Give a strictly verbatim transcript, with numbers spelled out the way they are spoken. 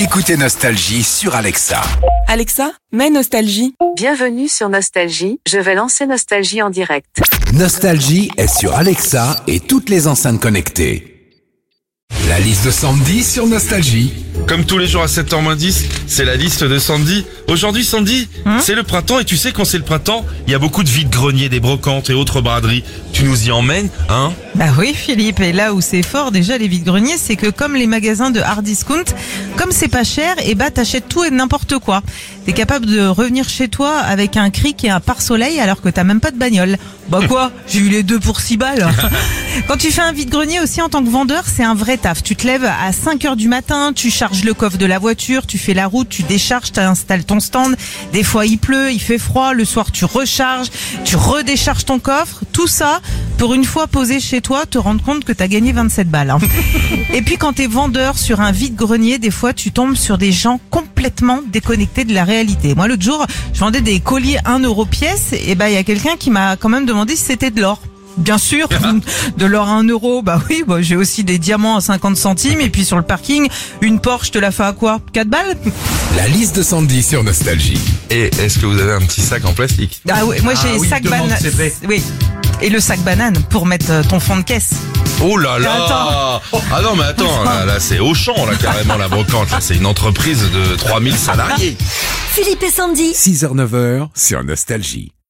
Écoutez Nostalgie sur Alexa. Alexa, mets Nostalgie. Bienvenue sur Nostalgie, je vais lancer Nostalgie en direct. Nostalgie est sur Alexa et toutes les enceintes connectées. La liste de Sandy sur Nostalgie. Comme tous les jours à sept heures moins dix, c'est la liste de Sandy. Aujourd'hui, Sandy, hein c'est le printemps et tu sais quand c'est le printemps, il y a beaucoup de vide-greniers, des brocantes et autres braderies. Tu nous y emmènes, hein? Bah oui, Philippe. Et là où c'est fort déjà les vide-greniers, c'est que comme les magasins de hard discount, comme c'est pas cher, et bah t'achètes tout et n'importe quoi. T'es capable de revenir chez toi avec un cric et un pare-soleil alors que t'as même pas de bagnole. Bah quoi? J'ai eu les deux pour six balles. Quand tu fais un vide-grenier aussi en tant que vendeur, c'est un vrai taf. Tu te lèves à cinq heures du matin, tu charges le coffre de la voiture, tu fais la route, tu décharges, tu installes ton stand. Des fois il pleut, il fait froid, le soir tu recharges, tu redécharges ton coffre. Tout ça pour une fois posé chez toi, te rendre compte que t'as gagné vingt-sept balles. Hein. Et puis quand t'es vendeur sur un vide-grenier, des fois tu tombes sur des gens complètement déconnectés de la réalité. Moi l'autre jour, je vendais des colliers un euro pièce et bah il y a quelqu'un qui m'a quand même demandé si c'était de l'or. Bien sûr, de l'or à un euro, bah oui, bah j'ai aussi des diamants à cinquante centimes et puis sur le parking, une Porsche, je te la fais à quoi? quatre balles? La liste de Sandy sur Nostalgie. Et est-ce que vous avez un petit sac en plastique? Ah oui, moi j'ai ah oui, sac banane. Oui. Et le sac banane pour mettre ton fond de caisse. Oh là là! Ah non mais attends, là, là c'est Auchan là carrément la brocante, là c'est une entreprise de trois mille salariés. Philippe et Sandy. six heures neuf heures sur Nostalgie.